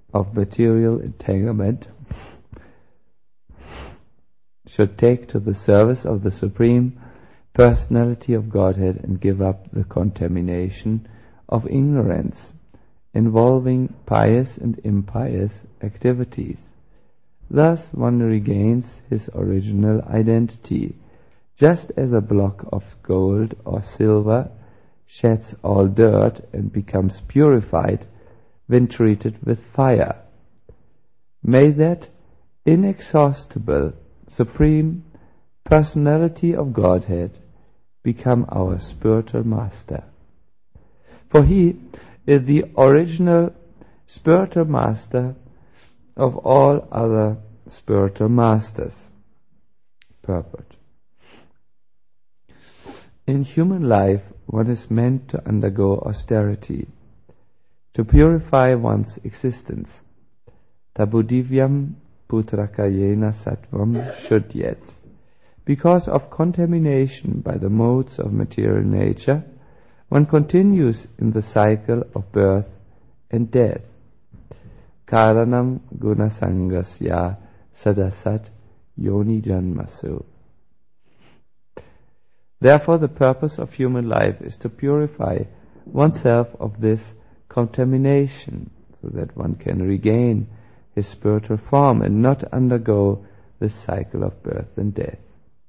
of material entanglement should take to the service of the Supreme Personality of Godhead and give up the contamination of ignorance involving pious and impious activities. Thus one regains his original identity, just as a block of gold or silver sheds all dirt and becomes purified when treated with fire. May that inexhaustible Supreme Personality of Godhead become our spiritual master. For he is the original spiritual master of all other spiritual masters. Purport. In human life, one is meant to undergo austerity, to purify one's existence. Tabudivyam putrakayena sattvam shudyet. Because of contamination by the modes of material nature, one continues in the cycle of birth and death. Karanam gunasangasya sadasat yoni janmasu. Therefore, the purpose of human life is to purify oneself of this contamination, so that one can regain his spiritual form and not undergo this cycle of birth and death.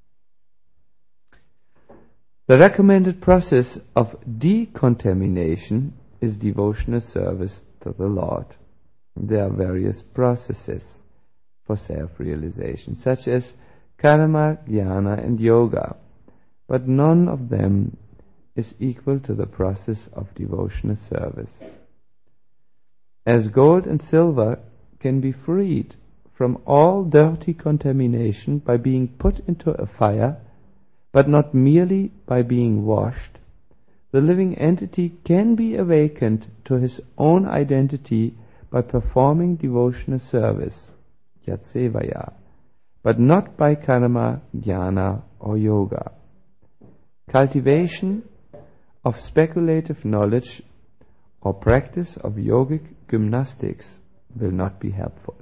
The recommended process of decontamination is devotional service to the Lord. There are various processes for self-realization, such as karma, jnana, and yoga, but none of them is equal to the process of devotional service. As gold and silver can be freed from all dirty contamination by being put into a fire, but not merely by being washed, the living entity can be awakened to his own identity by performing devotional service, yatsevaya, but not by karma, jnana, or yoga. Cultivation of speculative knowledge or practice of yogic gymnastics will not be helpful.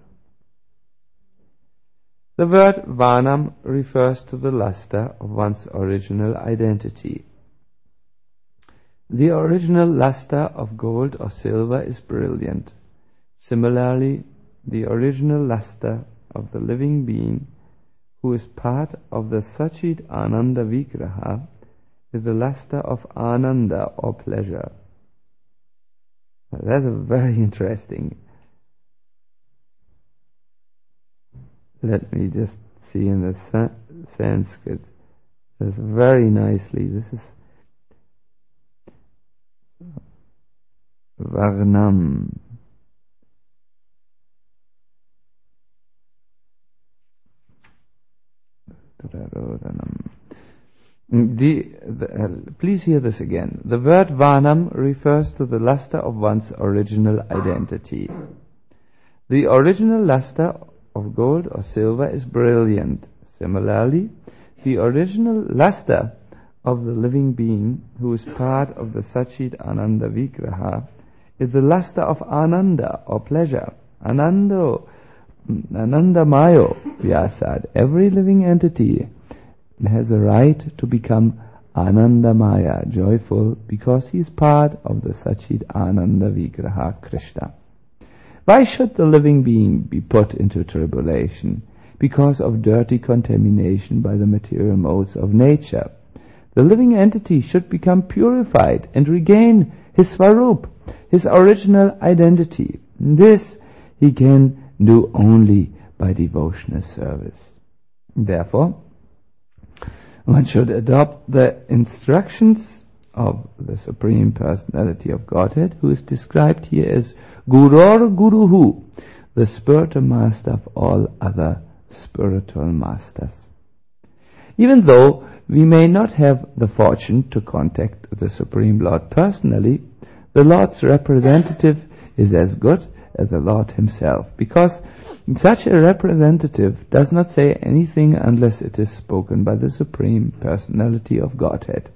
The word Varnam refers to the luster of one's original identity. The original luster of gold or silver is brilliant. Similarly, the original luster of the living being, who is part of the Sachid Ananda Vigraha, is the luster of Ananda or pleasure. That's very interesting. Let me just see in the Sanskrit. That's very nicely. This is Varnam. Please hear this again. The word Varnam refers to the luster of one's original identity. The original luster of gold or silver is brilliant. Similarly, the original luster of the living being, who is part of the Sachid Ananda Vigraha, is the luster of Ananda or pleasure. Anandamayo Vyasad. Every living entity has a right to become Anandamaya, joyful, because he is part of the Sachid Ananda Vigraha Krishna. Why should the living being be put into tribulation? Because of dirty contamination by the material modes of nature. The living entity should become purified and regain his Swarup, his original identity. This he can do only by devotional service. Therefore, one should adopt the instructions of the Supreme Personality of Godhead, who is described here as Gurur Guruhu, the spiritual master of all other spiritual masters. Even though we may not have the fortune to contact the Supreme Lord personally, the Lord's representative is as good as the Lord himself, because such a representative does not say anything unless it is spoken by the Supreme Personality of Godhead.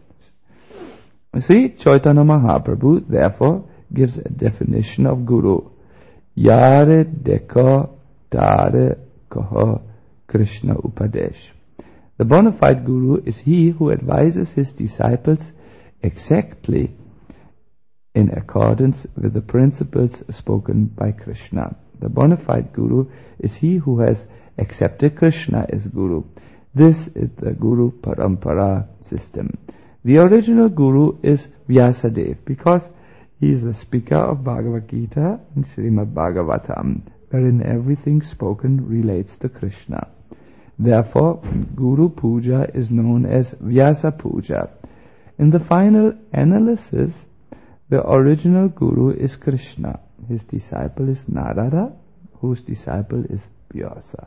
Sri Chaitanya Mahaprabhu therefore gives a definition of Guru. Yare Deko Tare Koho Krishna Upadesh. The bona fide guru is he who advises his disciples exactly in accordance with the principles spoken by Krishna. The bona fide guru is he who has accepted Krishna as guru. This is the Guru Parampara system. The original guru is Vyasadeva because he is the speaker of Bhagavad Gita and Srimad Bhagavatam, wherein everything spoken relates to Krishna. Therefore, Guru Puja is known as Vyasa Puja. In the final analysis, the original Guru is Krishna. His disciple is Narada, whose disciple is Vyasa.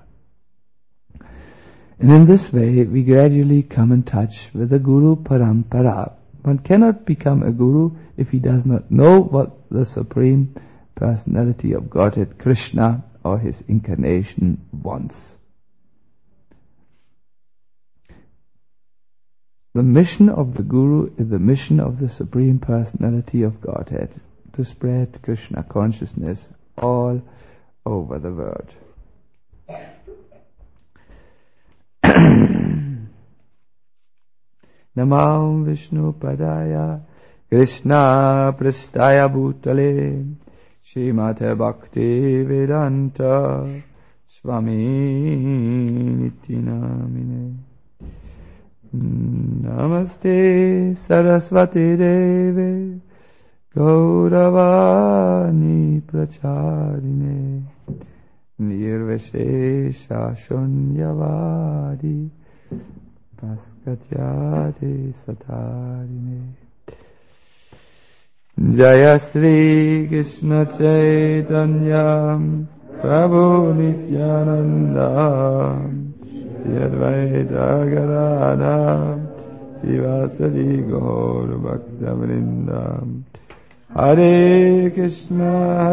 And in this way, we gradually come in touch with the Guru Parampara. One cannot become a Guru if he does not know what the Supreme Personality of Godhead, Krishna, or his incarnation wants. The mission of the Guru is the mission of the Supreme Personality of Godhead, to spread Krishna consciousness all over the world. Namam Vishnu Padaya Krishna Prasthaya Bhutale Srimate Bhakti Vedanta Swami Nityanamine. Namaste Saraswati Deve Gauravani Pracharine Nirvishesha Shunyavadi Paskatyate Satarine. Jaya Sri Krishna Chaitanya Prabhu Nityananda Advaita Gadadha Sivasadi Gaur Bhakta Vrinda. Hare Krishna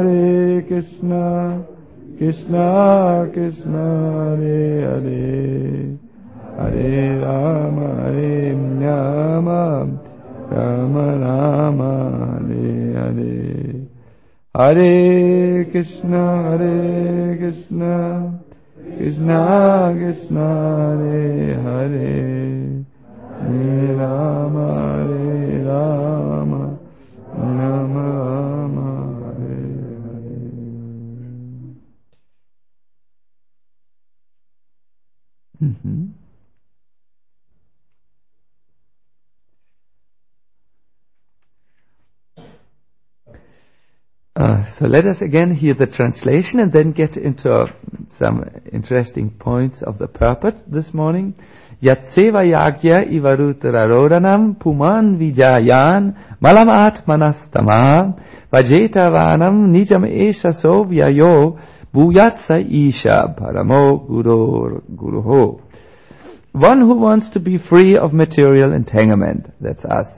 Krishna Krishna Hare Hare, Hare Rama Rama Rama Hare Hare. Hare Krishna Krishna Krishna Hare Hare, Hare Rama Rama Rama Hare Hare. So let us again hear the translation and then get into some interesting points of the purport this morning. Yatseva yagya ivarutararodanam puman vijayan malamat manastama vajetavanam nijam esha so vyayo bhuyatsa isha paramo guruho. One who wants to be free of material entanglement, that's us,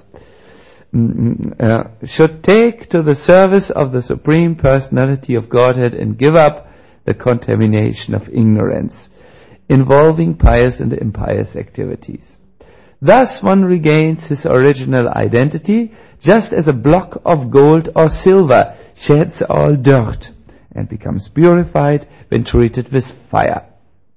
should take to the service of the Supreme Personality of Godhead and give up the contamination of ignorance involving pious and impious activities. Thus one regains his original identity, just as a block of gold or silver sheds all dirt and becomes purified when treated with fire.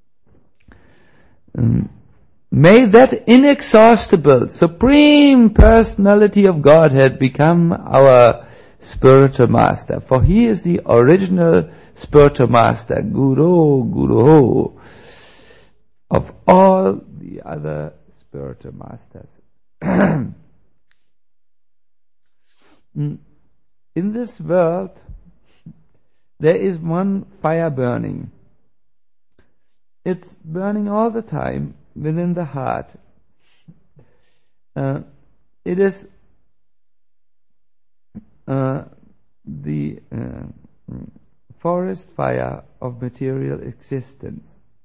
May that inexhaustible Supreme Personality of Godhead become our spiritual master, for he is the original spiritual master, Guru of all the other spiritual masters. In this world, there is one fire burning. It's burning all the time within the heart. It is the forest fire of material existence.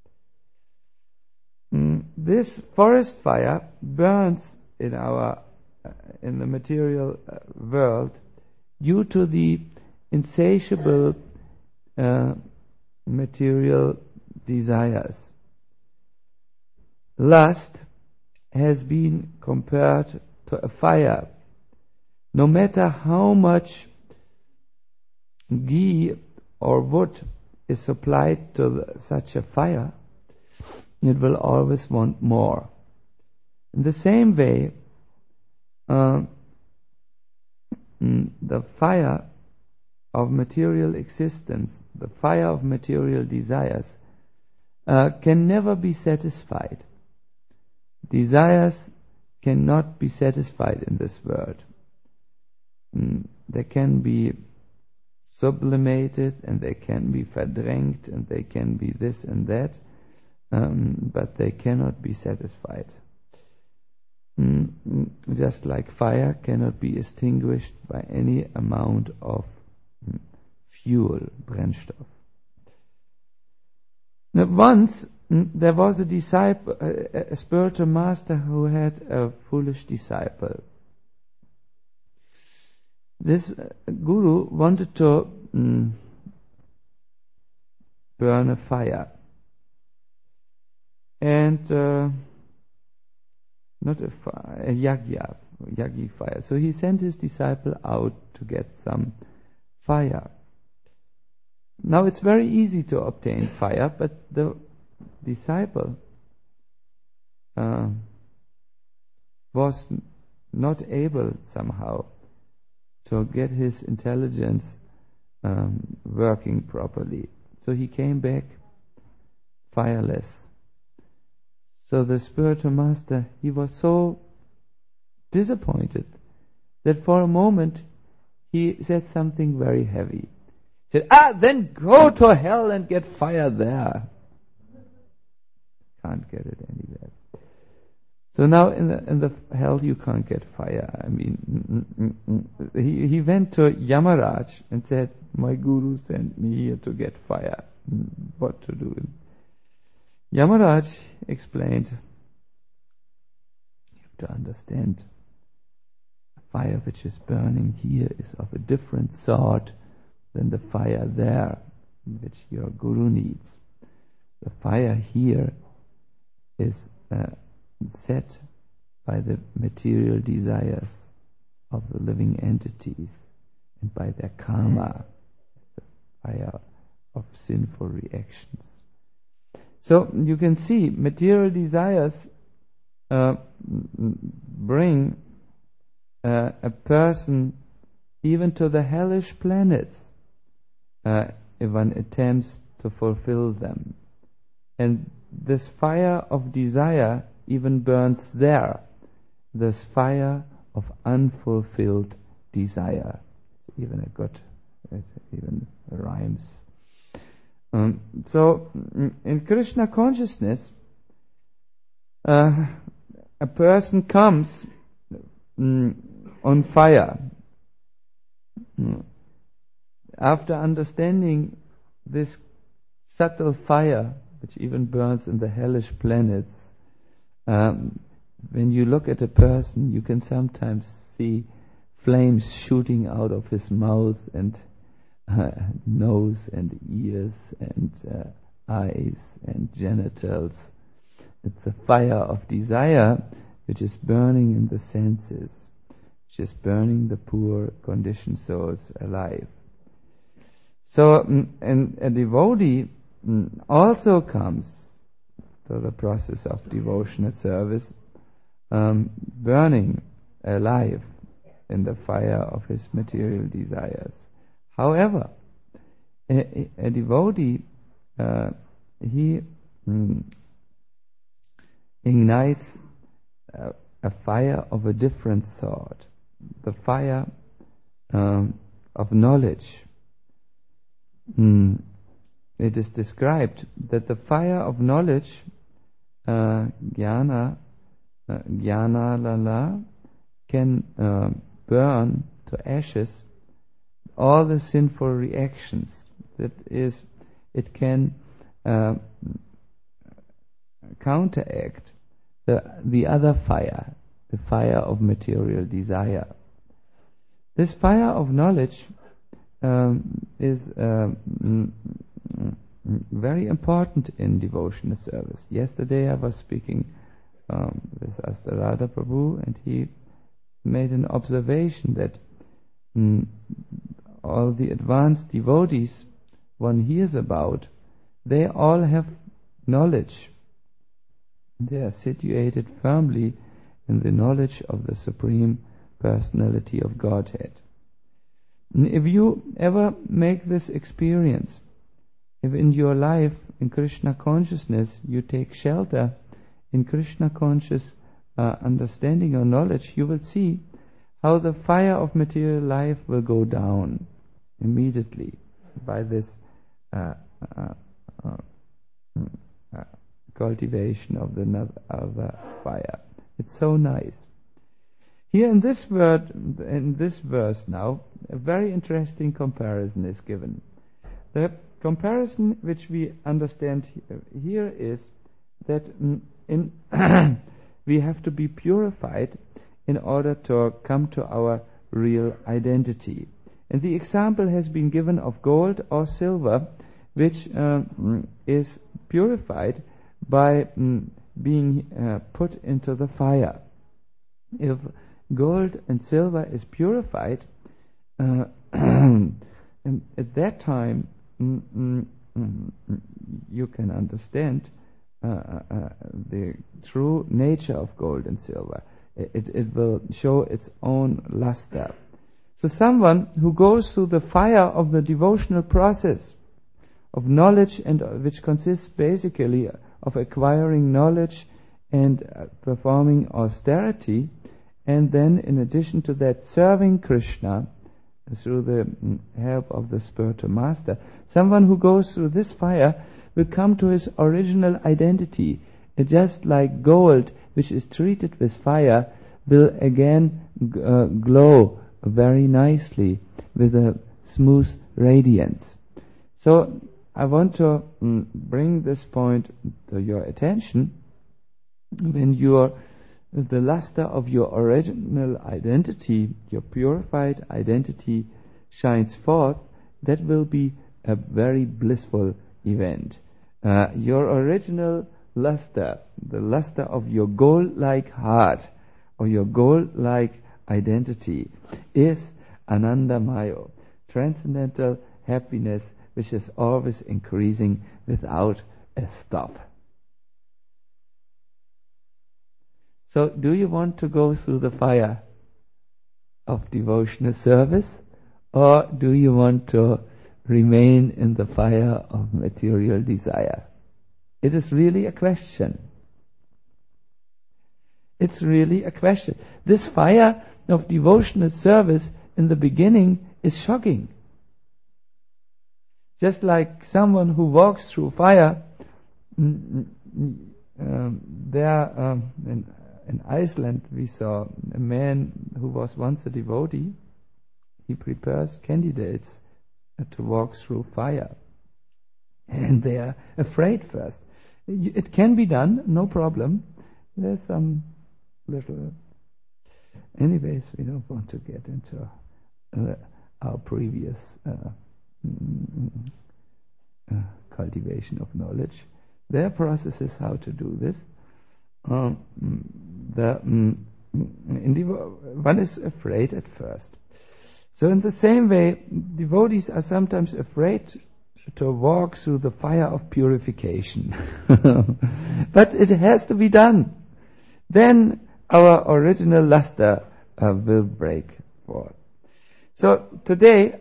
This forest fire burns in the material world due to the insatiable material desires. Lust has been compared to a fire. No matter how much ghee or wood is supplied to such a fire, it will always want more. In the same way, the fire of material existence, the fire of material desires, can never be satisfied. Desires cannot be satisfied in this world. They can be sublimated, and they can be verdrängt, and they can be this and that, but they cannot be satisfied. Just like fire cannot be extinguished by any amount of fuel, Brennstoff. Now, once there was a disciple, a spiritual master who had a foolish disciple. This guru wanted to burn a fire, and not a fire, a yagi fire. So he sent his disciple out to get some fire. Now it's very easy to obtain fire, but the disciple was not able somehow to get his intelligence working properly. So he came back fireless. So the spiritual master, he was so disappointed that for a moment he said something very heavy. He said, then go to hell and get fire there. Can't get it anywhere. So now in the hell you can't get fire. I mean, he went to Yamaraj and said, my guru sent me here to get fire. What to do? Yamaraj explained, you have to understand, the fire which is burning here is of a different sort than the fire there, which your guru needs. The fire here is set by the material desires of the living entities and by their karma, the fire of sinful reactions. So you can see material desires bring a person even to the hellish planets if one attempts to fulfill them. And this fire of desire even burns there, this fire of unfulfilled desire. Even it even rhymes. So in Krishna consciousness, a person comes on fire. After understanding this subtle fire, which even burns in the hellish planets, when you look at a person, you can sometimes see flames shooting out of his mouth and nose and ears and eyes and genitals. It's a fire of desire which is burning in the senses, which is burning the poor conditioned souls alive. So, and a devotee also comes to the process of devotional service, burning alive in the fire of his material desires. However, a devotee, he ignites a fire of a different sort, the fire of knowledge. It is described that the fire of knowledge, jnana lala, can burn to ashes all the sinful reactions. That is, it can counteract the other fire, the fire of material desire. This fire of knowledge is very important in devotional service. Yesterday I was speaking with Astarada Prabhu, and he made an observation that all the advanced devotees one hears about, they all have knowledge. They are situated firmly in the knowledge of the Supreme Personality of Godhead. And if you ever make this experience, if in your life, in Krishna consciousness, you take shelter in Krishna conscious understanding or knowledge, you will see how the fire of material life will go down immediately by this cultivation of the fire. It's so nice. Here in this verse now, a very interesting comparison is given. The comparison which we understand here is that we have to be purified in order to come to our real identity. And the example has been given of gold or silver, which is purified by being put into the fire. If gold and silver is purified, and at that time you can understand the true nature of gold and silver. It will show its own luster. So someone who goes through the fire of the devotional process of knowledge, and which consists basically of acquiring knowledge and performing austerity, and then in addition to that serving Krishna through the help of the spiritual master, someone who goes through this fire will come to his original identity. Just like gold, which is treated with fire, will again glow very nicely with a smooth radiance. So I want to bring this point to your attention. When the luster of your original identity, your purified identity, shines forth, that will be a very blissful event. Your original luster, the luster of your gold-like heart, or your gold-like identity, is Anandamayo, transcendental happiness, which is always increasing without a stop. So, do you want to go through the fire of devotional service, or do you want to remain in the fire of material desire? It is really a question. It's really a question. This fire of devotional service in the beginning is shocking. Just like someone who walks through fire, in Iceland we saw a man who was once a devotee. He prepares candidates to walk through fire, and they are afraid first. It can be done, no problem. There's some little... Anyways, we don't want to get into our previous cultivation of knowledge. There are processes how to do this. One is afraid at first. So in the same way, devotees are sometimes afraid to walk through the fire of purification. But it has to be done. Then our original luster will break forth. So today,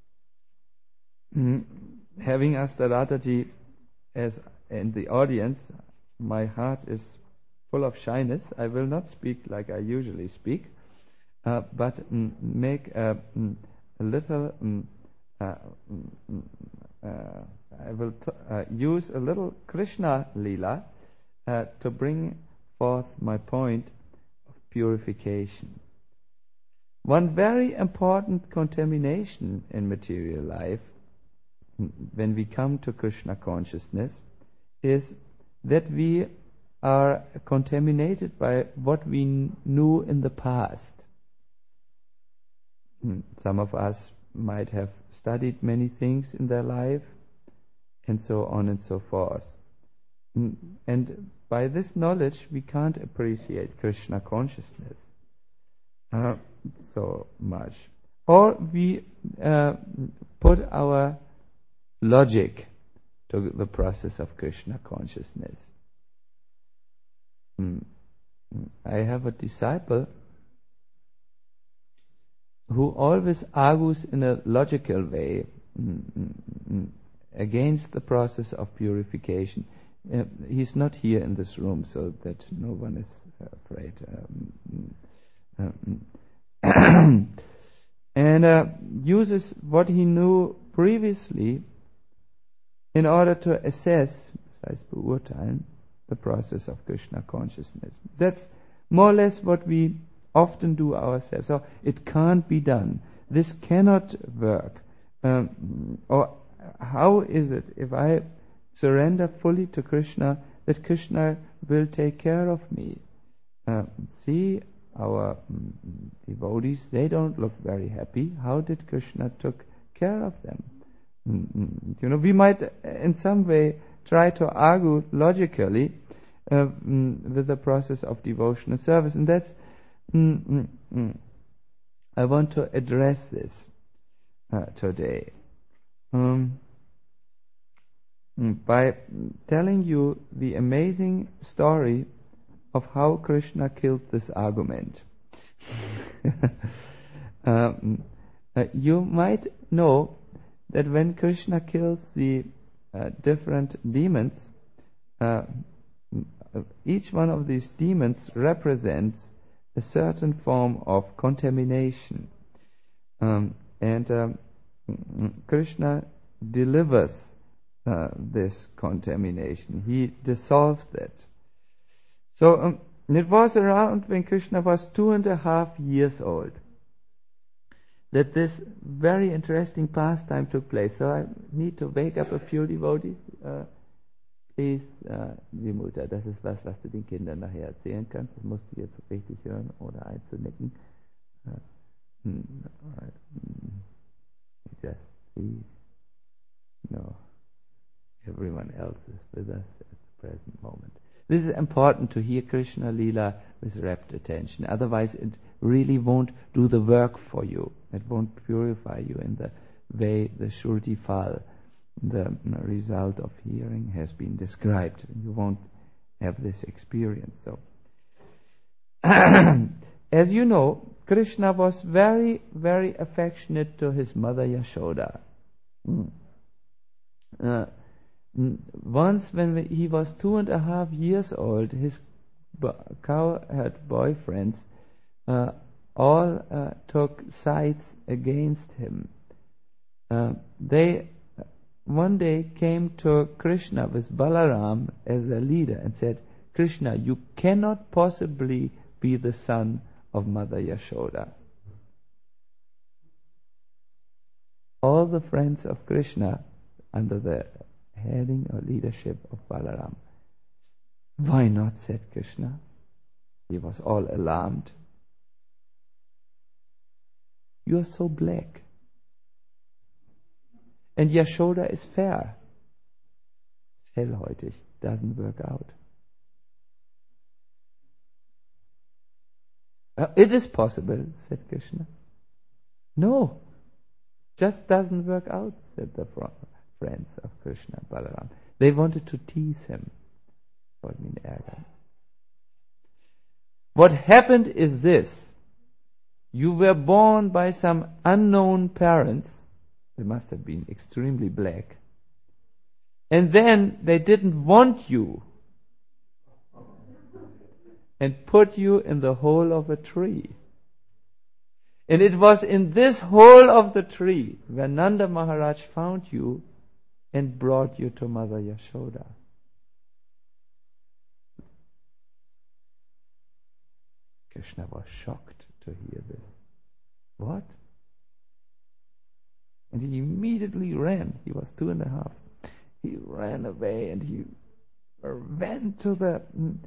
having Astarataji as in the audience, my heart is full of shyness. I will not speak like I usually speak, but make a little... I will use a little Krishna Leela to bring forth my point of purification. One very important contamination in material life, when we come to Krishna consciousness, is that we are contaminated by what we knew in the past. Some of us might have studied many things in their life, and so on and so forth. And by this knowledge, we can't appreciate Krishna consciousness so much. Or we put our logic to the process of Krishna consciousness. I have a disciple who always argues in a logical way against the process of purification. He's not here in this room, so that no one is afraid. And uses what he knew previously in order to assess, das heißt beurteilen, the process of Krishna consciousness. That's more or less what we often do ourselves. So it can't be done. This cannot work. Or how is it if I surrender fully to Krishna, that Krishna will take care of me? See, our devotees, they don't look very happy. How did Krishna took care of them? We might in some way try to argue logically with the process of devotional service, and that's I want to address this today by telling you the amazing story of how Krishna killed this argument. You might know that when Krishna kills the different demons, each one of these demons represents a certain form of contamination, and Krishna delivers this contamination. He dissolves it. So it was around when Krishna was 2.5 years old that this very interesting pastime took place. So I need to wake up a few devotees. Please, die Mutter, das ist was du den Kindern nachher erzählen kannst. Das musst du jetzt richtig hören oder einzunicken. Just see. No, everyone else is with us at the present moment. This is important to hear Krishna Lila with rapt attention. Otherwise, it really won't do the work for you. It won't purify you in the way the Shruti Fal, the result of hearing, has been described. You won't have this experience. So, as you know, Krishna was very, very affectionate to his mother Yashoda. Once when he was 2.5 years old, his cowherd boyfriends all took sides against him. They one day came to Krishna with Balaram as a leader and said, Krishna, you cannot possibly be the son of Mother Yashoda. All the friends of Krishna, under the heading or leadership of Balaram, why not, said Krishna. He was all alarmed. You are so black. And Yashoda is fair. It's hellhäutig. Doesn't work out. It is possible, said Krishna. No, just doesn't work out, said the friends of Krishna, Balaram. They wanted to tease him. What happened is this. You were born by some unknown parents. They must have been extremely black. And then they didn't want you and put you in the hole of a tree. And it was in this hole of the tree where Nanda Maharaj found you and brought you to Mother Yashoda. Krishna was shocked to hear this. What? And he immediately ran. He was 2.5. He ran away and he went to the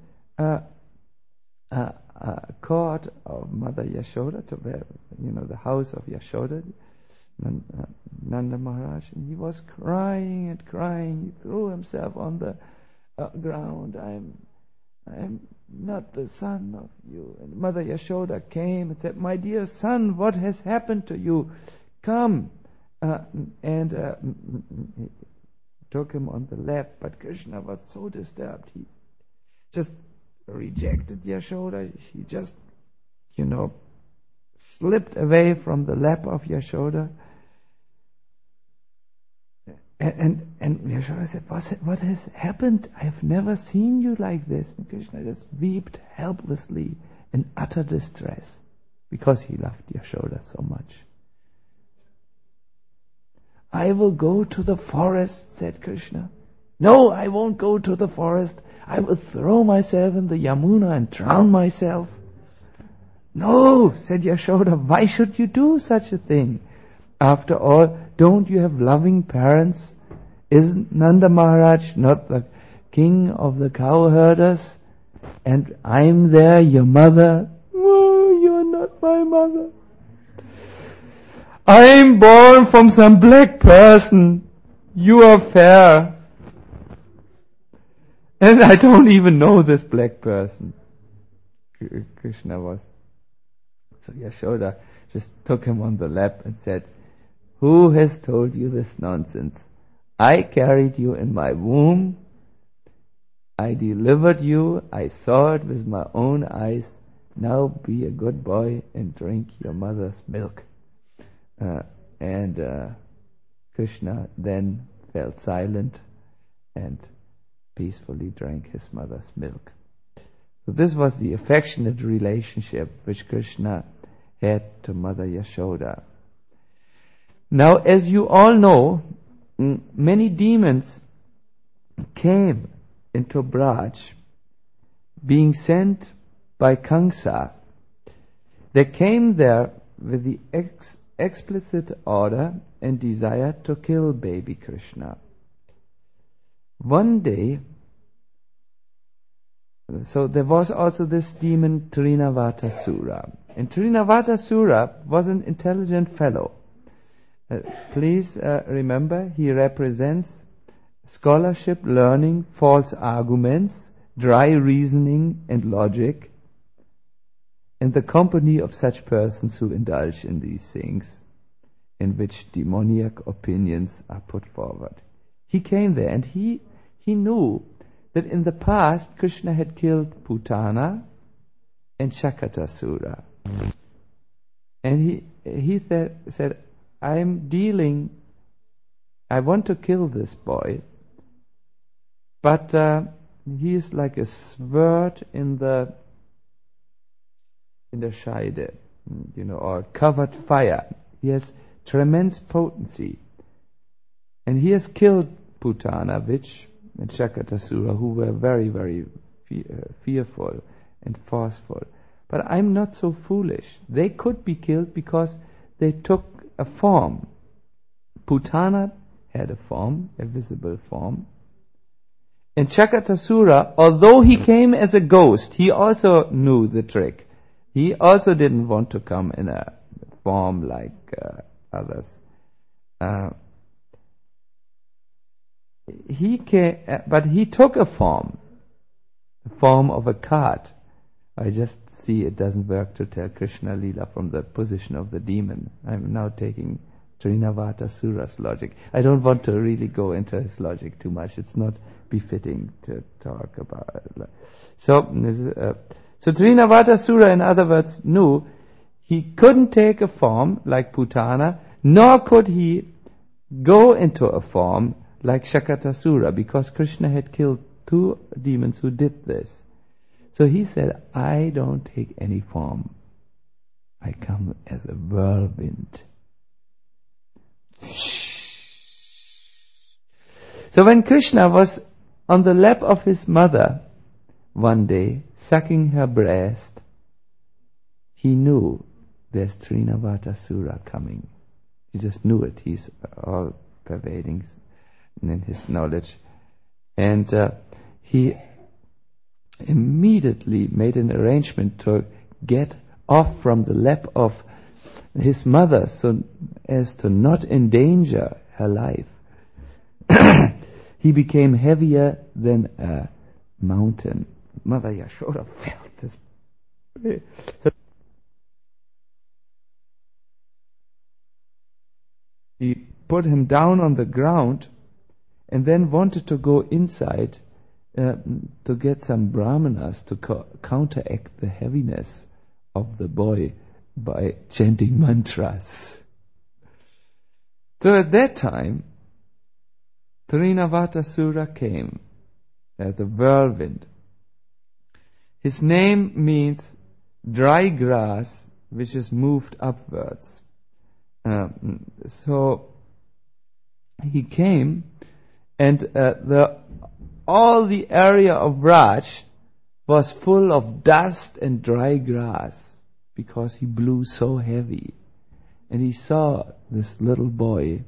court of Mother Yashoda, to where, the house of Yashoda, Nanda Maharaj, and he was crying and crying. He threw himself on the ground. I'm not the son of you. And Mother Yashoda came and said, my dear son, what has happened to you? Come, and took him on the lap, but Krishna was so disturbed. He just rejected Yashoda. He just, slipped away from the lap of Yashoda. And Yashoda said, what has happened? I have never seen you like this. And Krishna just wept helplessly in utter distress because he loved Yashoda so much. I will go to the forest, said Krishna. No, I won't go to the forest. I will throw myself in the Yamuna and drown myself. No, said Yashoda, why should you do such a thing? After all, don't you have loving parents? Isn't Nanda Maharaj not the king of the cowherders? And I'm there, your mother. Oh, you're not my mother. I'm born from some black person. You are fair. And I don't even know this black person. Krishna was. So Yashoda just took him on the lap and said, who has told you this nonsense? I carried you in my womb. I delivered you. I saw it with my own eyes. Now be a good boy and drink your mother's milk. And Krishna then fell silent and peacefully drank his mother's milk. So this was the affectionate relationship which Krishna had to Mother Yashoda. Now, as you all know, many demons came into Braj, being sent by Kamsa. They came there with the explicit order and desire to kill baby Krishna. One day, so there was also this demon Trinavatasura. And Trinavatasura was an intelligent fellow. Please remember, he represents scholarship, learning, false arguments, dry reasoning and logic, in the company of such persons who indulge in these things, in which demoniac opinions are put forward. He came there and he knew that in the past Krishna had killed Putana and Shakatasura. And he said, I want to kill this boy, but he is like a sword in the Scheide, or covered fire. He has tremendous potency. And he has killed Putana, Vich, and Shakatasura, who were very, very fearful and forceful. But I'm not so foolish. They could be killed because they took a form. Putana had a form, a visible form. And Shakatasura, although he came as a ghost, he also knew the trick. He also didn't want to come in a form like others. He came, but he took a form, the form of a cart. I just see it doesn't work to tell Krishna Lila from the position of the demon. I'm now taking Trinavatasura's logic. I don't want to really go into his logic too much. It's not befitting to talk about it. So Trinavatasura, in other words, knew he couldn't take a form like Putana, nor could he go into a form like Shakatasura, because Krishna had killed 2 demons who did this. So he said, I don't take any form. I come as a whirlwind. So when Krishna was on the lap of his mother one day, sucking her breast, he knew there's Trinavatasura coming. He just knew it. He's all pervading in his knowledge. And he immediately made an arrangement to get off from the lap of his mother so as to not endanger her life. He became heavier than a mountain. Mother Yashoda felt this. He put him down on the ground, and then wanted to go inside to get some brahmanas to counteract the heaviness of the boy by chanting mantras. So at that time, Trinavatasura came as the whirlwind. His name means dry grass which is moved upwards. So he came, and all the area of Raj was full of dust and dry grass because he blew so heavy. And he saw this little boy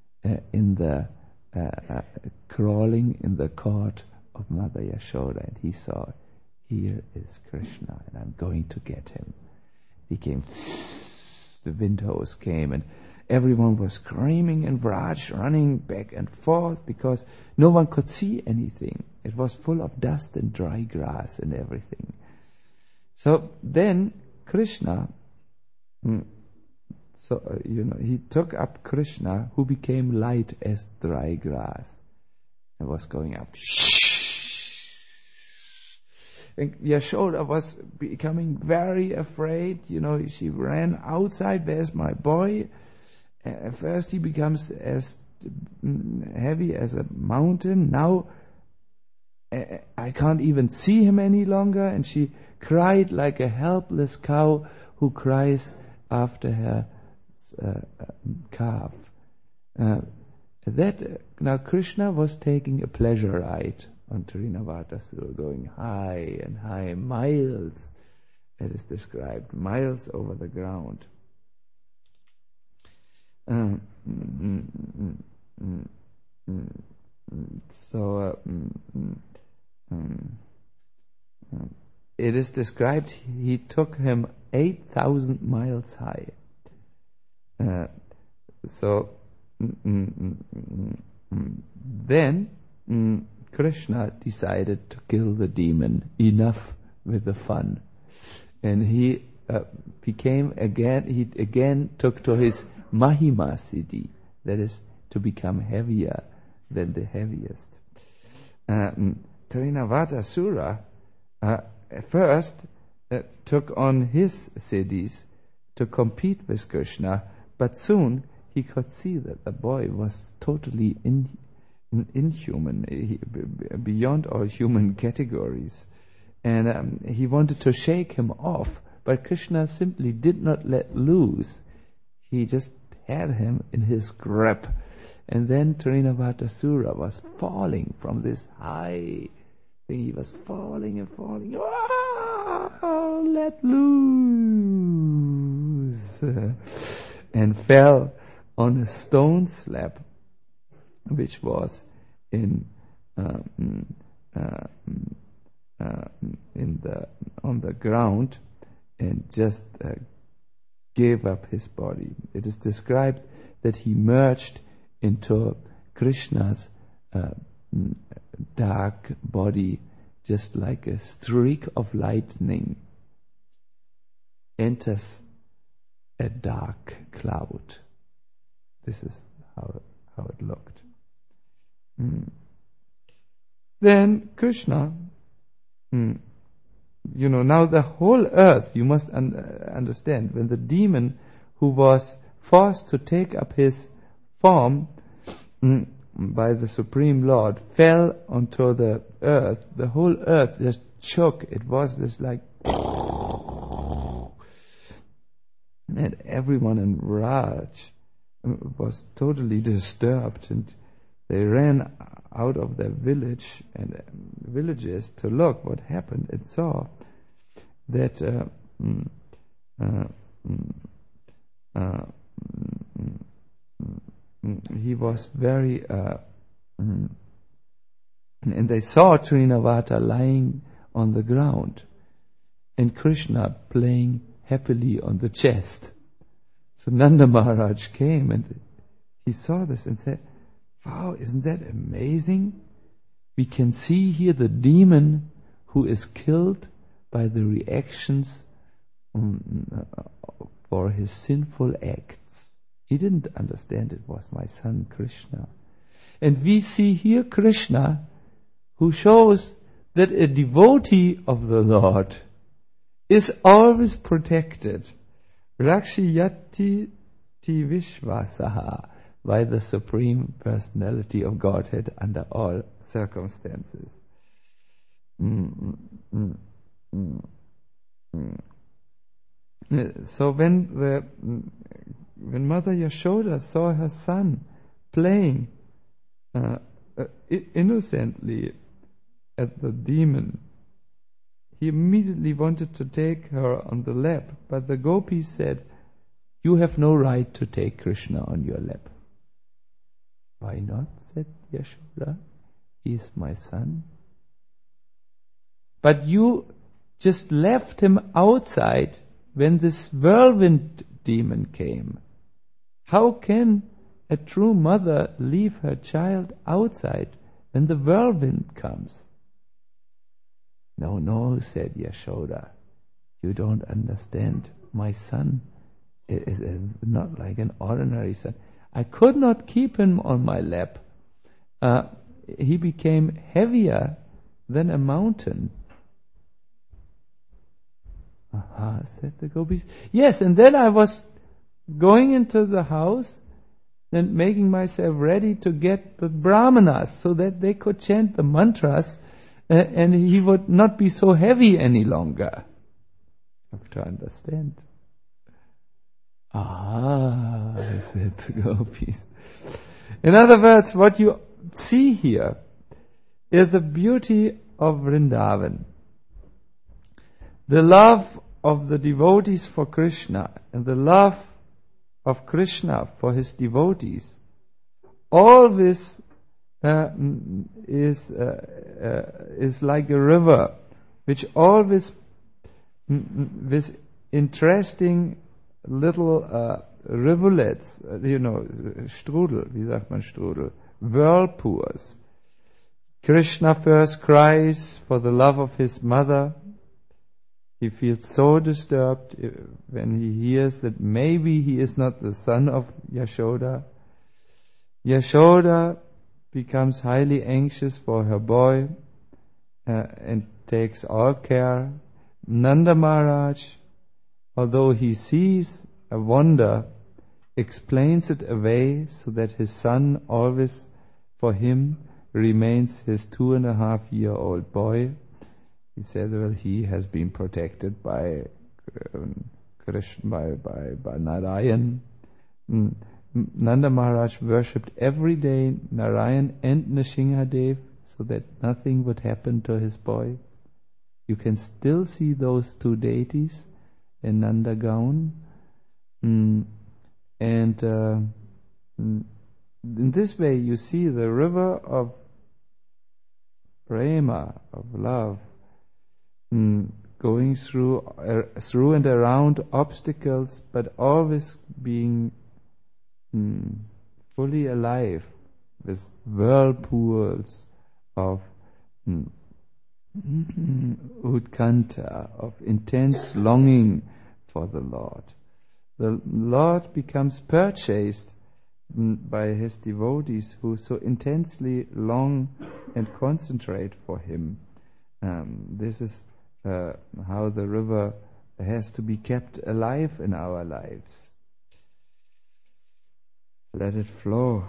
crawling in the court of Mother Yashoda, and he saw, here is Krishna, and I'm going to get him. He came, the windhows came, and everyone was screaming, and Raj running back and forth because no one could see anything. It was full of dust and dry grass and everything. So then Krishna, he took up Krishna, who became light as dry grass, and was going up. And Yashoda was becoming very afraid. She ran outside. Where's my boy? At first he becomes as heavy as a mountain. Now I can't even see him any longer. And she cried like a helpless cow who cries after her calf. Now Krishna was taking a pleasure ride on Trinavatasura, going high and high, miles, it is described, miles over the ground. It is described he took him 8,000 miles high. Then Krishna decided to kill the demon. Enough with the fun. And he again took to his Mahima Siddhi, that is, to become heavier than the heaviest. Trinavatasura at first took on his siddhis to compete with Krishna, but soon he could see that the boy was totally inhuman, beyond all human categories, and he wanted to shake him off, but Krishna simply did not let loose. He just had him in his grip, and then Trinavatasura was falling from this high thing. He was falling and falling. Oh, let loose, and fell on a stone slab which was on the ground, and just gave up his body. It is described that he merged into Krishna's dark body, just like a streak of lightning enters a dark cloud. This is how it looked. Then Krishna, now the whole earth, you must understand, when the demon who was forced to take up his form by the Supreme Lord fell onto the earth, the whole earth just shook. It was this like, and everyone in Raj was totally disturbed, and they ran out of their villages to look what happened, and saw that he was very and they saw Trinavata lying on the ground and Krishna playing happily on the chest. So Nanda Maharaj came and he saw this and said, "Wow, isn't that amazing? We can see here the demon who is killed by the reactions for his sinful acts He didn't understand it was my son Krishna. And we see here Krishna, who shows that a devotee of the Lord is always protected. Rakshiyati ti Vishvasaha, by the Supreme Personality of Godhead under all circumstances. So when Mother Yashoda saw her son playing innocently at the demon, he immediately wanted to take her on the lap, but the gopis said, "You have no right to take Krishna on your lap." "Why not?" said Yashoda. "He is my son." "But you just left him outside when this whirlwind demon came. How can a true mother leave her child outside when the whirlwind comes?" No, said Yashoda. "You don't understand. My son is not like an ordinary son. I could not keep him on my lap. He became heavier than a mountain." "Aha," said the gopis. "Yes, and then I was going into the house and making myself ready to get the brahmanas so that they could chant the mantras and he would not be so heavy any longer." You have to understand. "Ah," said the gopis. In other words, what you see here is the beauty of Vrindavan. The love of the devotees for Krishna and the love of Krishna for his devotees, all this is like a river which always with interesting little rivulets, Strudel, wie sagt man Strudel? Whirlpools. Krishna first cries for the love of his mother. He feels so disturbed when he hears that maybe he is not the son of Yashoda. Yashoda becomes highly anxious for her boy and takes all care. Nanda Maharaj, although he sees a wonder, explains it away so that his son always for him remains his 2.5-year-old boy. He says, well, he has been protected by Krishna, by Narayan. Nanda Maharaj worshipped every day Narayan and Nrsimhadev so that nothing would happen to his boy. You can still see those two deities in Nanda Gaon. In this way you see the river of prema, of love, going through and around obstacles, but always being fully alive with whirlpools of utkanta, of intense longing for the Lord. The Lord becomes purchased by his devotees who so intensely long and concentrate for him. This is how the river has to be kept alive in our lives. Let it flow.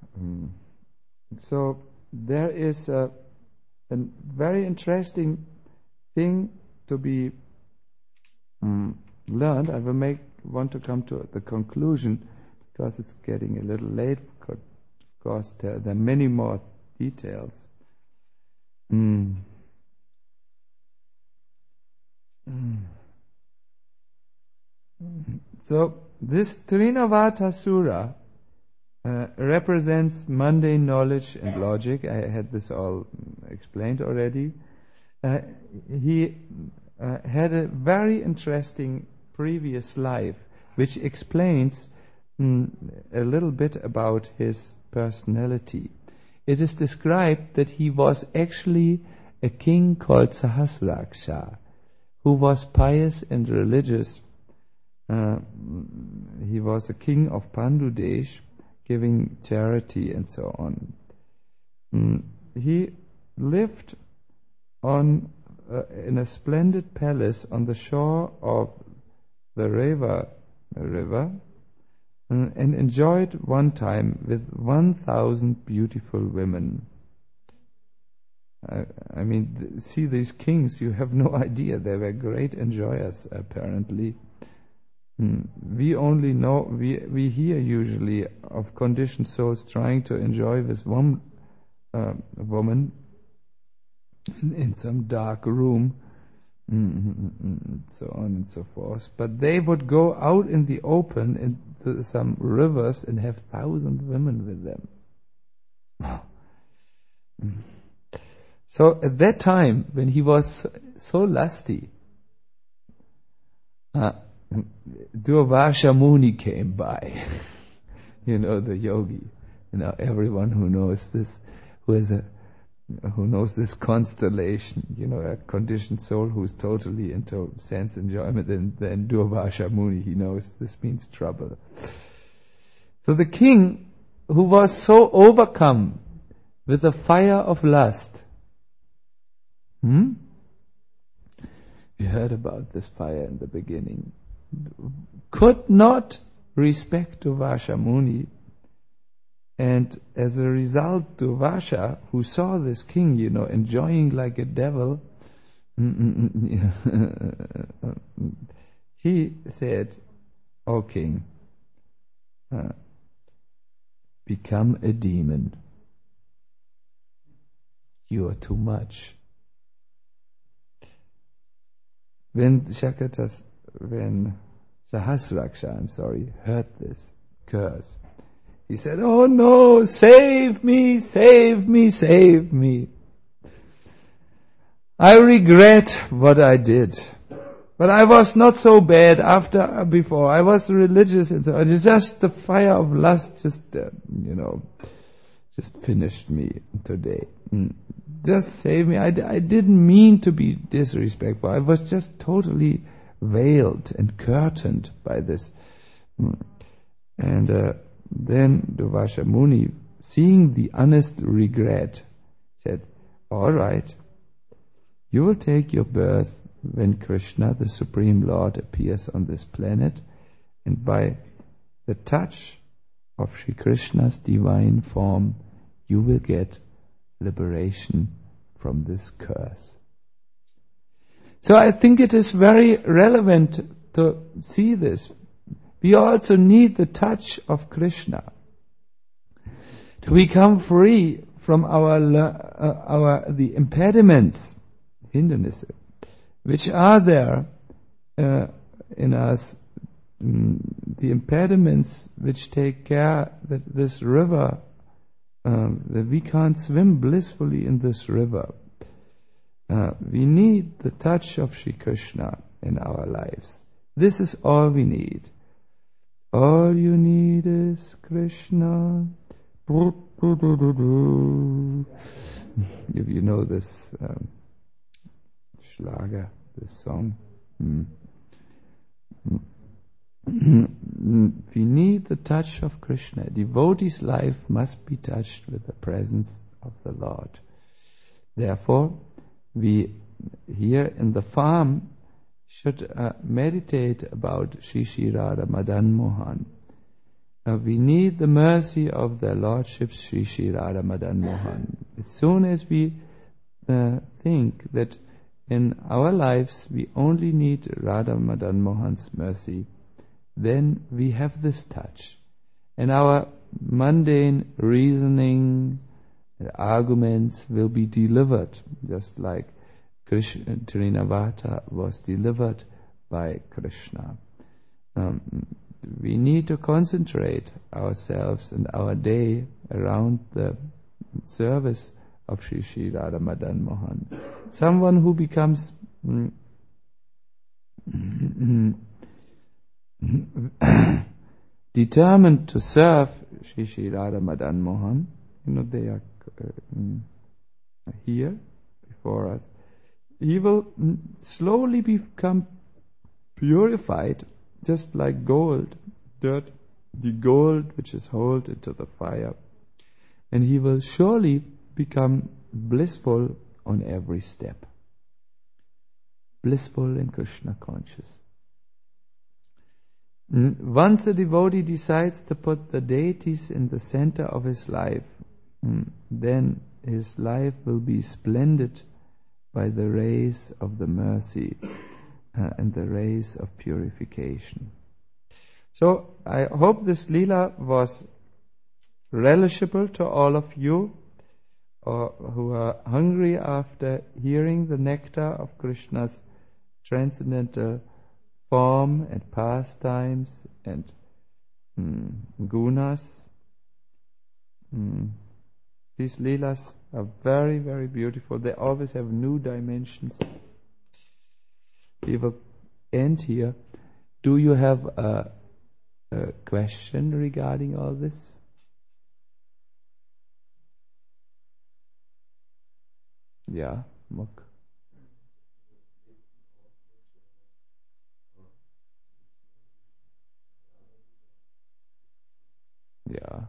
So there is a very interesting thing to be learned. I will want to come to the conclusion because it's getting a little late. Of course, there are many more details. So this Trinavatasura represents mundane knowledge and logic. I had this all explained already. He had a very interesting previous life, which explains a little bit about his personality. It is described that he was actually a king called Sahasraksha, who was pious and religious, he was a king of Pandudesh, giving charity and so on. He lived in a splendid palace on the shore of the river, and enjoyed one time with 1,000 beautiful women. I mean, see these kings, you have no idea. They were great enjoyers, apparently. We only know, we hear usually of conditioned souls trying to enjoy with one woman in some dark room, so on and so forth. But they would go out in the open into some rivers and have 1,000 women with them. So at that time, when he was so lusty, Durvasha Muni came by. The yogi. Everyone who knows this, who knows this constellation, a conditioned soul who's totally into sense enjoyment, and then Durvasha Muni, he knows this means trouble. So the king, who was so overcome with the fire of lust, we heard about this fire in the beginning, could not respect Durvasha Muni. And as a result, Durvasha, who saw this king, enjoying like a devil, he said, "O king, become a demon. You are too much." When Sahasraksha, heard this curse, he said, "Oh no, save me, save me, save me. I regret what I did. But I was not so bad before. I was religious and so on. It's just the fire of lust just finished me today. Just save me. I didn't mean to be disrespectful. I was just totally veiled and curtained by this." And then Durvasha Muni, seeing the honest regret, said, "All right, you will take your birth when Krishna, the Supreme Lord, appears on this planet, and by the touch of Sri Krishna's divine form, you will get liberation from this curse." So I think it is very relevant to see this. We also need the touch of Krishna to become free from the impediments, hindrances, which are there in us, the impediments which take care that this river, that we can't swim blissfully in this river. We need the touch of Sri Krishna in our lives. This is all we need. All you need is Krishna. If you know this Schlager, this song. We need the touch of Krishna. A devotee's life must be touched with the presence of the Lord. Therefore, we here in the farm should meditate about Shri Shri Radha Madan Mohan. We need the mercy of their Lordship Shri Shri Radha Madan Mohan. As soon as we think that in our lives we only need Radha Madan Mohan's mercy, then we have this touch. And our mundane reasoning and arguments will be delivered, just like Trinavata was delivered by Krishna. We need to concentrate ourselves and our day around the service of Shri Shri Radha Madan Mohan. Someone who becomes determined to serve Shri Shri Radha Madan Mohan, they are here before us. He will slowly become purified just like gold, the gold which is hurled into the fire. And he will surely become blissful on every step. Blissful and Krishna conscious. Once a devotee decides to put the deities in the center of his life, then his life will be splendid by the rays of the mercy and the rays of purification. So I hope this Leela was relishable to all of you who are hungry after hearing the nectar of Krishna's transcendental form and pastimes and gunas. These Leelas are very, very beautiful. They always have new dimensions. We will end here. Do you have a question regarding all this? Yeah, Muk. Yeah.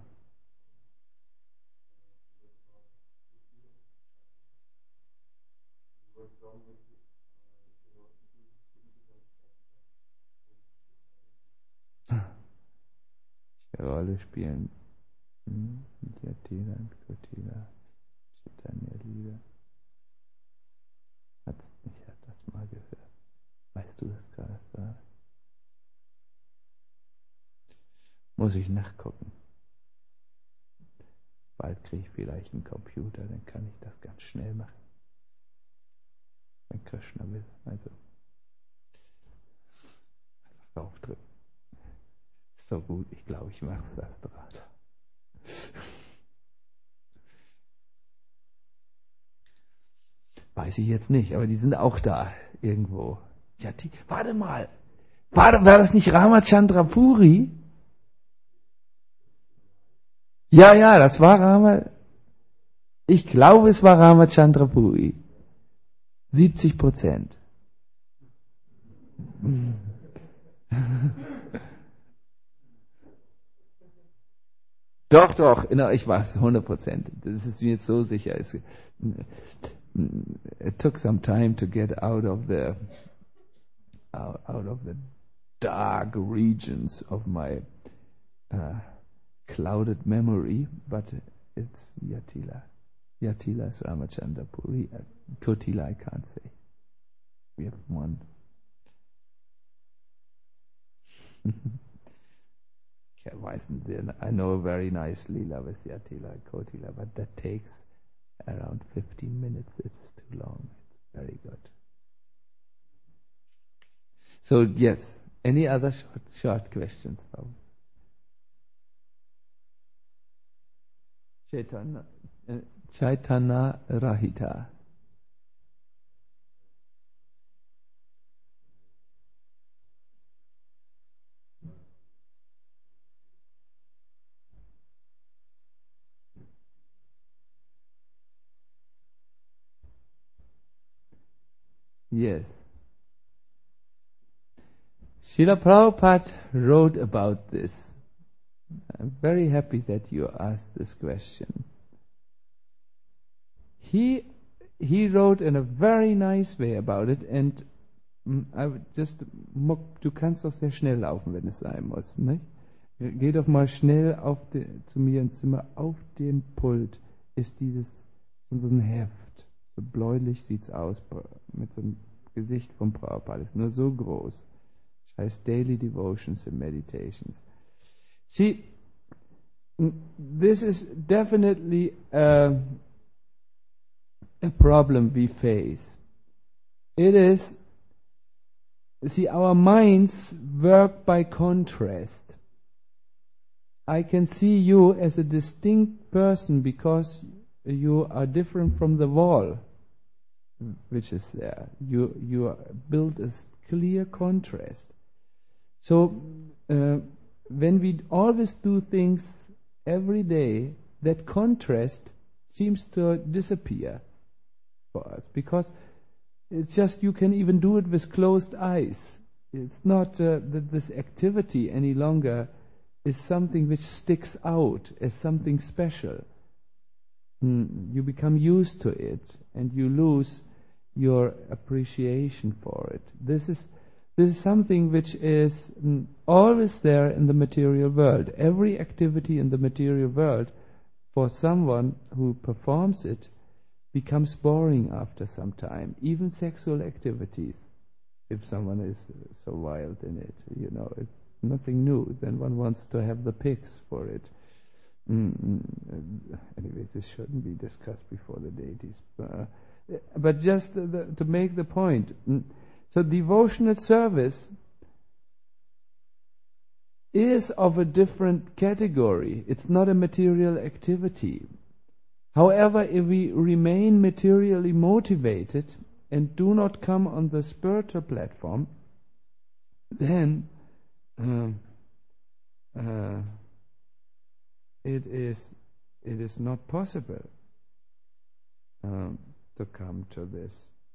Rolle spielen. Jatila und Kotila. Chaitanya Lieder. Ich habe das mal gehört. Weißt du das gerade? Muss ich nachgucken. Bald kriege ich vielleicht einen Computer, dann kann ich das ganz schnell machen. Wenn Krishna will. Also einfach draufdrücken. Ist so gut, ich glaube, ich mache es erst gerade. Weiß ich jetzt nicht, aber die sind auch da irgendwo. Ja, warte mal. War das nicht Ramachandra Puri? Ja, das war ich glaube, es war Ramachandra Puri. 70%. Doch, ich war es 100%. Das ist mir jetzt so sicher. It took some time to get out of the dark regions of my clouded memory, but it's Yatila. Yatila is Ramachandra Puri. Kotila I can't say. We have one. I know a very nice Leela with Yatila and Kotila, but that takes around 15 minutes. It's too long. It's very good. So yes, any other short questions? Chaitanya Rahita. Yes. Srila Prabhupada wrote about this. I'm very happy that you asked this question. He wrote in a very nice way about it, and I would just, du kannst doch sehr schnell laufen, wenn es sein muss, nicht? Geh doch mal schnell zu mir ins Zimmer. Auf dem Pult ist so ein Heft. So bläulich sieht's aus, mit so einem Gesicht von Prabhupada. Ist nur so groß. Das heißt Daily Devotions and Meditations. See, this is definitely a problem we face. It is, see, our minds work by contrast. I can see you as a distinct person because you are different from the wall which is there. You build a clear contrast. So when we always do things every day, that contrast seems to disappear for us, because it's just, you can even do it with closed eyes. it's not that this activity any longer is something which sticks out as something special. You become used to it, and you lose your appreciation for it. This is something which is always there in the material world. Every activity in the material world, for someone who performs it, becomes boring after some time. Even sexual activities, if someone is so wild in it, it's nothing new. Then one wants to have the pics for it. Anyway, this shouldn't be discussed before the deities. But just to make the point, so devotional service is of a different category. It's not a material activity. However, if we remain materially motivated and do not come on the spiritual platform, then it is not possible to come to this.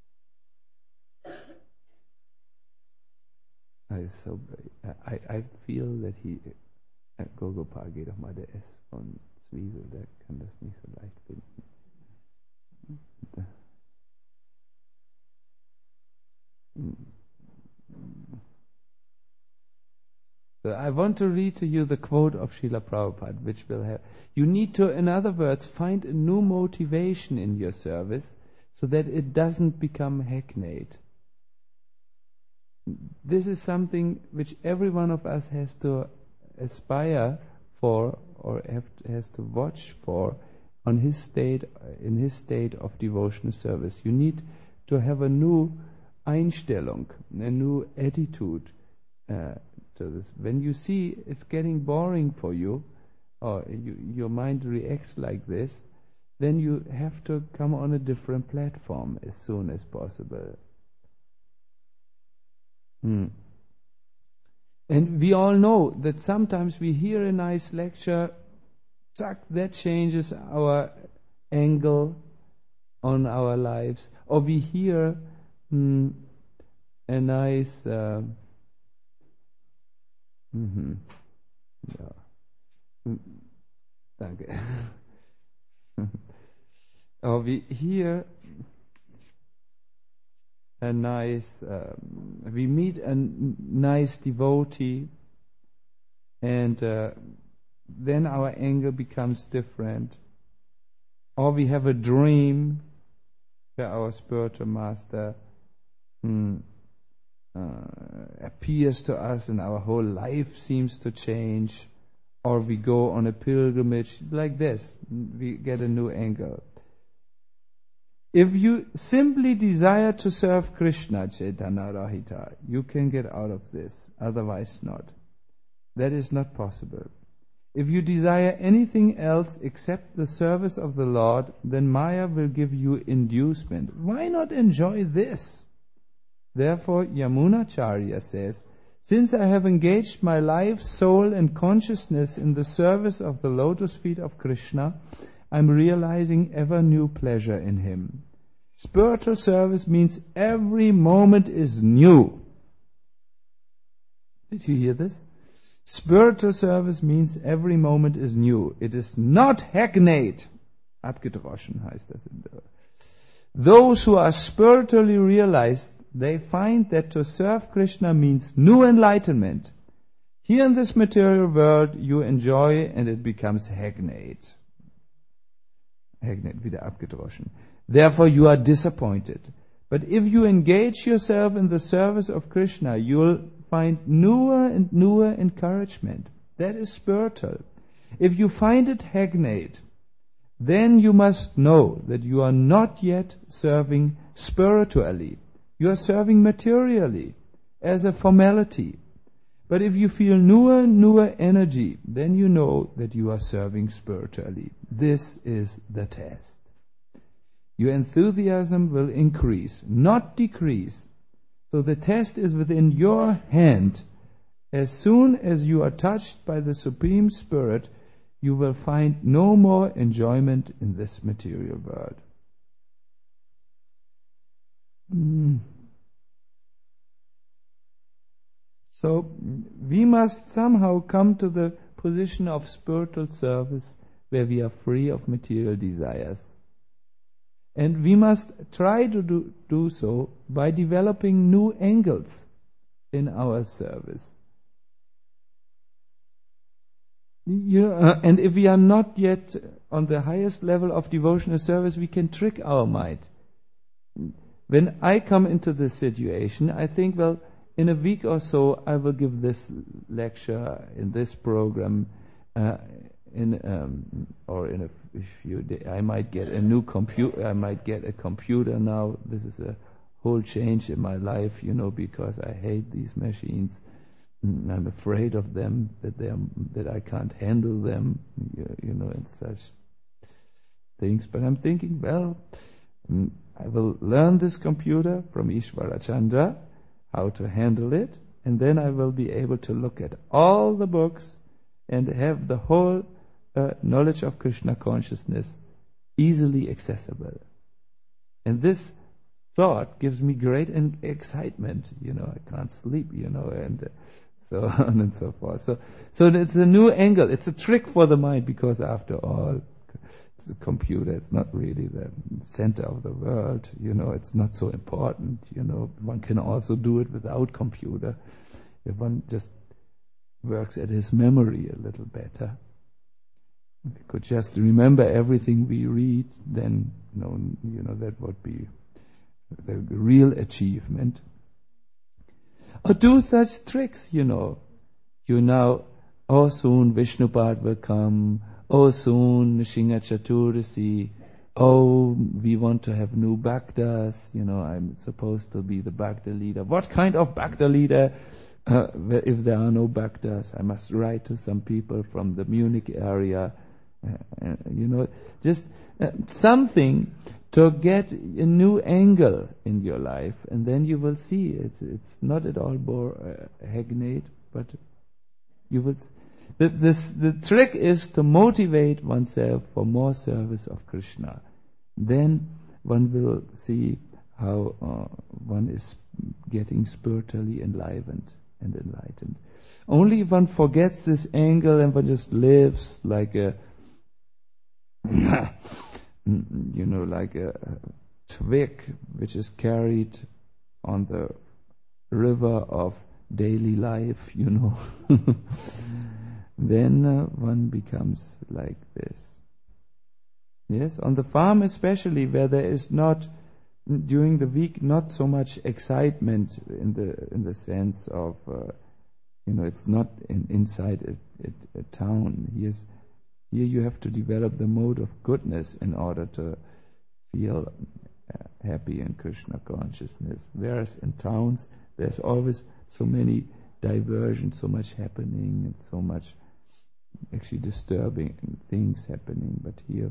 I feel that Gogopal geht doch mal der S von Zwiesel, der kann das nicht so leicht finden. So I want to read to you the quote of Srila Prabhupada, which will have. You need to, in other words, find a new motivation in your service so that it doesn't become hackneyed. This is something which every one of us has to aspire for, or has to watch for, in his state of devotional service. You need to have a new Einstellung, a new attitude to this. When you see it's getting boring for you, or your mind reacts like this, then you have to come on a different platform as soon as possible. And we all know that sometimes we hear a nice lecture, that changes our angle on our lives. Or we hear a nice Danke. Or we hear a nice, we meet a nice devotee, and then our angle becomes different. Or we have a dream where our spiritual master appears to us and our whole life seems to change. Or we go on a pilgrimage like this, we get a new angle. If you simply desire to serve Krishna, Chaitanya Rahita, you can get out of this, otherwise not. That is not possible. If you desire anything else except the service of the Lord, then Maya will give you inducement. Why not enjoy this? Therefore, Yamunacharya says, since I have engaged my life, soul and consciousness in the service of the lotus feet of Krishna, I am realizing ever new pleasure in Him. Spiritual service means every moment is new. Did you hear this? Spiritual service means every moment is new. It is not hackneyed. Abgedroschen heißt das in der. Those who are spiritually realized, they find that to serve Krishna means new enlightenment. Here in this material world, you enjoy and it becomes hackneyed. Hackneyed, wieder abgedroschen. Therefore, you are disappointed. But if you engage yourself in the service of Krishna, you will find newer and newer encouragement. That is spiritual. If you find it hackneyed, then you must know that you are not yet serving spiritually. You are serving materially, as a formality. But if you feel newer energy, then you know that you are serving spiritually. This is the test. Your enthusiasm will increase, not decrease. So the test is within your hand. As soon as you are touched by the Supreme Spirit, you will find no more enjoyment in this material world. So we must somehow come to the position of spiritual service where we are free of material desires. And we must try to do so by developing new angles in our service. And if we are not yet on the highest level of devotional service, we can trick our mind. When I come into this situation, I think, well, in a week or so, I will give this lecture in this program, or in a few days. I might get a new computer. I might get a computer now. This is a whole change in my life, because I hate these machines. I'm afraid of them, that I can't handle them, and such things. But I'm thinking, well, I will learn this computer from Ishvara Chandra, how to handle it, and then I will be able to look at all the books and have the whole knowledge of Krishna consciousness easily accessible. And this thought gives me great excitement. I can't sleep, and so on and so forth. So it's a new angle. It's a trick for the mind, because after all, it's a computer. It's not really the center of the world. It's not so important. One can also do it without computer if one just works at his memory a little better. If we could just remember everything we read, then that would be the real achievement. Or do such tricks, oh, soon Vishnupad will come. Oh, soon Nishinga Chaturasi. Oh, we want to have new Bhaktas. I'm supposed to be the Bhakta leader. What kind of Bhakta leader? If there are no Bhaktas, I must write to some people from the Munich area. Just something to get a new angle in your life, and then you will see it's not at all hagnate, but you will. The trick is to motivate oneself for more service of Krishna. Then one will see how one is getting spiritually enlivened and enlightened. Only if one forgets this angle and one just lives like a like a twig which is carried on the river of daily life, then one becomes like this. Yes, on the farm especially, where there is not, during the week, not so much excitement in the sense of, it's not inside a town. Here you have to develop the mode of goodness in order to feel happy in Krishna consciousness. Whereas in towns, there's always so many diversions, so much happening, and so much actually disturbing things happening. But here,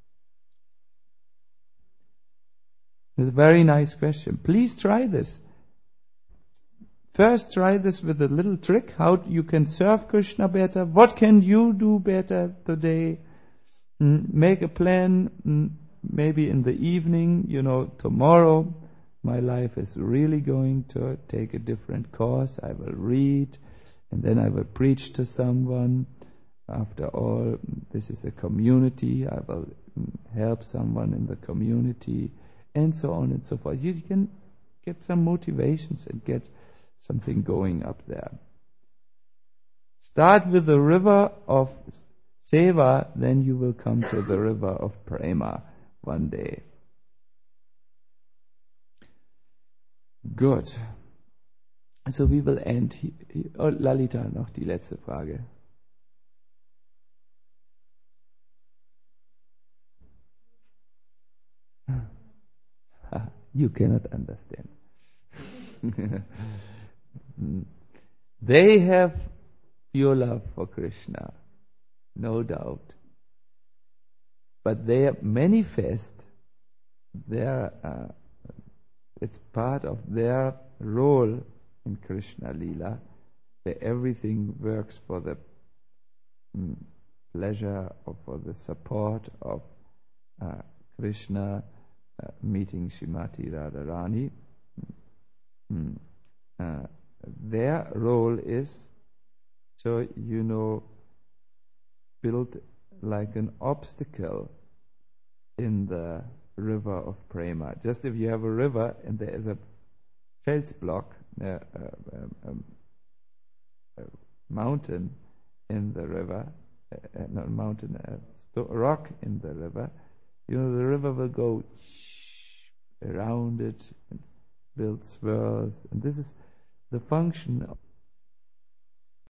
it's a very nice question. Please try this. First, try this with a little trick, how you can serve Krishna better. What can you do better today? Make a plan, maybe in the evening, tomorrow my life is really going to take a different course. I will read, and then I will preach to someone. After all, this is a community. I will help someone in the community, and so on and so forth. You can get some motivations and get something going up there. Start with the river of seva, then you will come to the river of prema one day. Good. So we will end here. Oh, Lalita, noch die letzte Frage. You cannot understand. They have pure love for Krishna, no doubt. But they manifest it's part of their role in Krishna Lila, where everything works for the pleasure or for the support of Krishna, meeting Srimati Radharani. their role is to, build like an obstacle in the river of prema. Just if you have a river and there is a Felsblock, a mountain in the river, not a mountain, a rock in the river, the river will go around it and build swirls. And this is the function